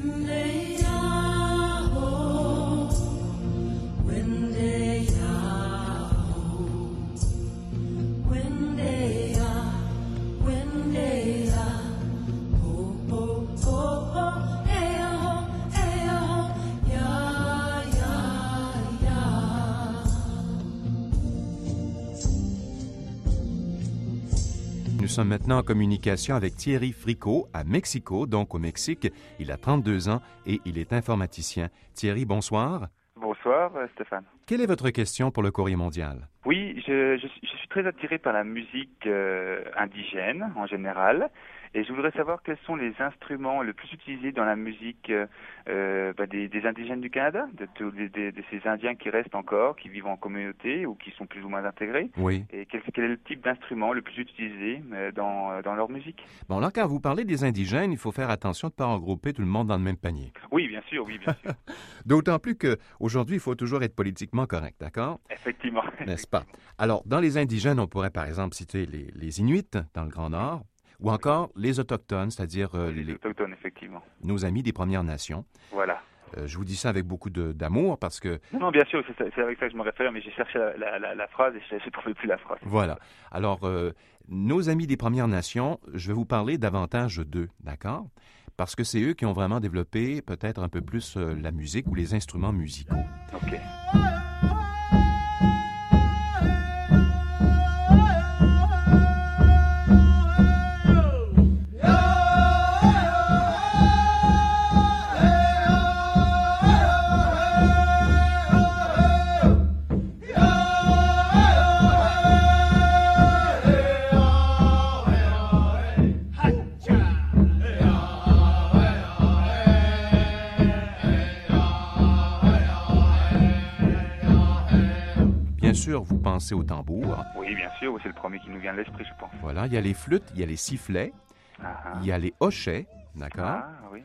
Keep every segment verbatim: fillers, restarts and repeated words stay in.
Nous sommes maintenant en communication avec Thierry Fricot à Mexico, donc au Mexique. Il a trente-deux ans et il est informaticien. Thierry, bonsoir. Bonsoir, Stéphane. Quelle est votre question pour le Courrier mondial? Oui, je, je, je suis très attiré par la musique euh, indigène en général. Et je voudrais savoir quels sont les instruments les plus utilisés dans la musique euh, bah des, des indigènes du Canada, de, de, de, de ces Indiens qui restent encore, qui vivent en communauté ou qui sont plus ou moins intégrés. Oui. Et quel, quel est le type d'instrument le plus utilisé euh, dans, dans leur musique? Bon, là, quand vous parlez des indigènes, il faut faire attention de ne pas regrouper tout le monde dans le même panier. Oui, bien sûr, oui, bien sûr. D'autant plus qu'aujourd'hui, il faut toujours être politiquement correct, d'accord? Effectivement. N'est-ce pas? Alors, dans les indigènes, on pourrait par exemple citer les, les Inuits dans le Grand Nord. Ou encore les Autochtones, c'est-à-dire euh, les, les Autochtones, effectivement. Nos amis des Premières Nations. Voilà. Euh, je vous dis ça avec beaucoup de, d'amour parce que... Non, non, bien sûr, c'est, c'est avec ça que je me réfère, mais j'ai cherché la, la, la, la phrase et je ne trouvais plus la phrase. Voilà. Alors, euh, nos amis des Premières Nations, je vais vous parler davantage d'eux, d'accord? Parce que c'est eux qui ont vraiment développé peut-être un peu plus euh, la musique ou les instruments musicaux. OK. Vous pensez au tambour. Oui, bien sûr, c'est le premier qui nous vient à l'esprit, je pense. Voilà, il y a les flûtes, il y a les sifflets, uh-huh. il y a les hochets, d'accord? Ah, oui.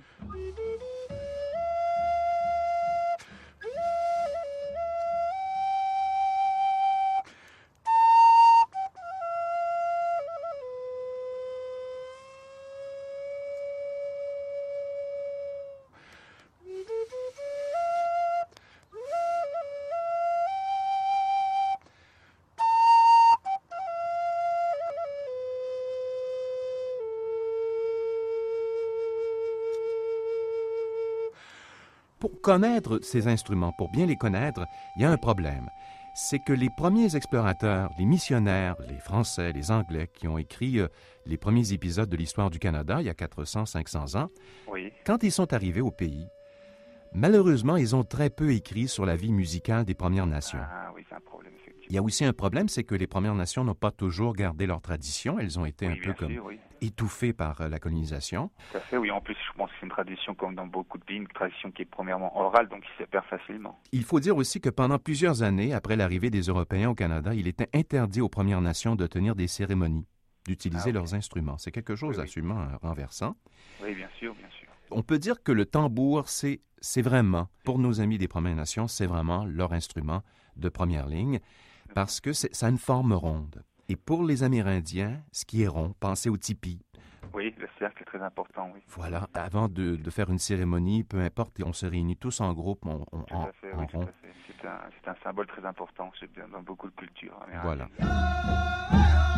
Pour connaître ces instruments, pour bien les connaître, il y a un problème. C'est que les premiers explorateurs, les missionnaires, les Français, les Anglais, qui ont écrit euh, les premiers épisodes de l'histoire du Canada, il y a quatre cents, cinq cents ans, oui. Quand ils sont arrivés au pays, malheureusement, ils ont très peu écrit sur la vie musicale des Premières Nations. Ah oui, c'est un problème, effectivement. Il y a aussi un problème, c'est que les Premières Nations n'ont pas toujours gardé leur tradition. Elles ont été oui, un peu comme sûr, oui. étouffées par euh, la colonisation. Tout à fait, oui. En plus, je pense que c'est une tradition, comme dans beaucoup de pays, une tradition qui est premièrement orale, donc qui se perd facilement. Il faut dire aussi que pendant plusieurs années, après l'arrivée des Européens au Canada, il était interdit aux Premières Nations de tenir des cérémonies, d'utiliser ah, okay. leurs instruments. C'est quelque chose oui, absolument oui. renversant. Oui, bien sûr, bien sûr. On peut dire que le tambour, c'est, c'est vraiment, pour nos amis des Premières Nations, c'est vraiment leur instrument de première ligne, parce que c'est, ça a une forme ronde. Et pour les Amérindiens, ce qui est rond, pensez au tipi. Oui, le cercle est très important, oui. Voilà, avant de, de faire une cérémonie, peu importe, on se réunit tous en groupe, on, on, tout en, à fait, en oui, rond. Tout à fait. C'est un, c'est un symbole très important dans beaucoup de cultures amérindiennes. Voilà.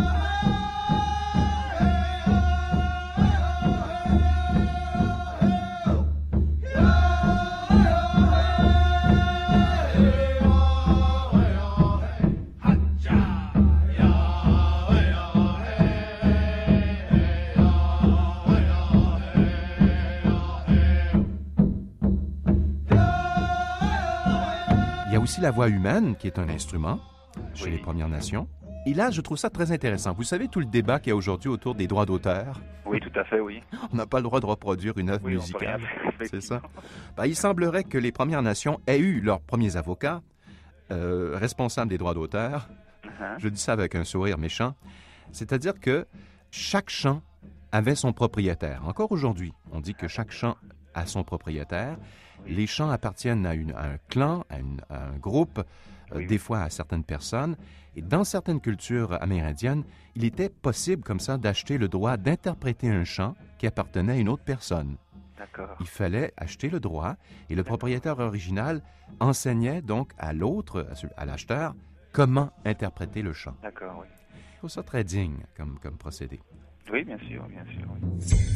Il y a aussi la voix humaine, qui est un instrument chez oui. les Premières Nations. Et là, je trouve ça très intéressant. Vous savez tout le débat qu'il y a aujourd'hui autour des droits d'auteur? Oui, tout à fait, oui. On n'a pas le droit de reproduire une œuvre oui, musicale, faire, c'est ça? Ben, il semblerait que les Premières Nations aient eu leurs premiers avocats euh, responsables des droits d'auteur. Uh-huh. Je dis ça avec un sourire méchant. C'est-à-dire que chaque chant avait son propriétaire. Encore aujourd'hui, on dit que chaque chant a son propriétaire. Oui. Les chants appartiennent à, une, à un clan, à, une, à un groupe, euh, oui. des fois à certaines personnes. Et dans certaines cultures amérindiennes, il était possible comme ça d'acheter le droit d'interpréter un chant qui appartenait à une autre personne. D'accord. Il fallait acheter le droit et le propriétaire original enseignait donc à l'autre, à l'acheteur, comment interpréter le chant. D'accord, oui. Je trouve ça très digne comme, comme procédé. Oui, bien sûr, bien sûr. Oui.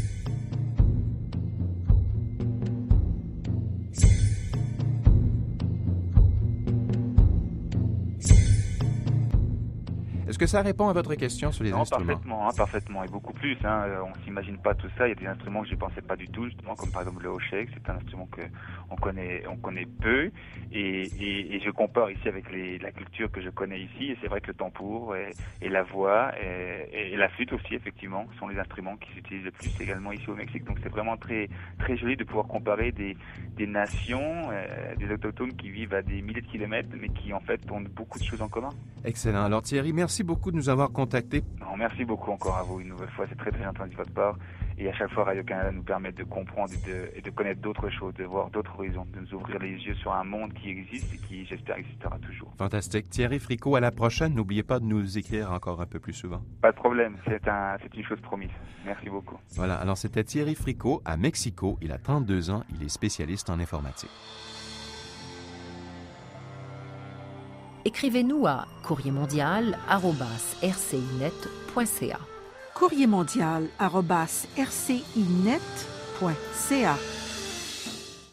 Est-ce que ça répond à votre question sur les non, instruments? Parfaitement, hein, parfaitement, et beaucoup plus. Hein. On s'imagine pas tout ça. Il y a des instruments que je pensais pas du tout, justement, comme par exemple le hoshek. C'est un instrument que on connaît, on connaît peu, et, et, et je compare ici avec les, la culture que je connais ici. Et c'est vrai que le tambour et, et la voix et, et la flûte aussi, effectivement, sont les instruments qui s'utilisent le plus également ici au Mexique. Donc c'est vraiment très, très joli de pouvoir comparer des, des nations, euh, des autochtones qui vivent à des milliers de kilomètres, mais qui en fait ont beaucoup de choses en commun. Excellent. Alors Thierry, merci beaucoup de nous avoir contactés. Non, merci beaucoup encore à vous une nouvelle fois, c'est très très entendu de votre part, et à chaque fois Radio-Canada nous permet de comprendre et de, et de connaître d'autres choses, de voir d'autres horizons, de nous ouvrir les yeux sur un monde qui existe et qui j'espère existera toujours. Fantastique. Thierry Fricot, à la prochaine, n'oubliez pas de nous écrire encore un peu plus souvent. Pas de problème, c'est, un, c'est une chose promise. Merci beaucoup. Voilà, alors c'était Thierry Fricot à Mexico, il a trente-deux ans, il est spécialiste en informatique. Écrivez-nous à courrier mondial arobase r c i net point c a. courrier mondial arobase r c i net point c a.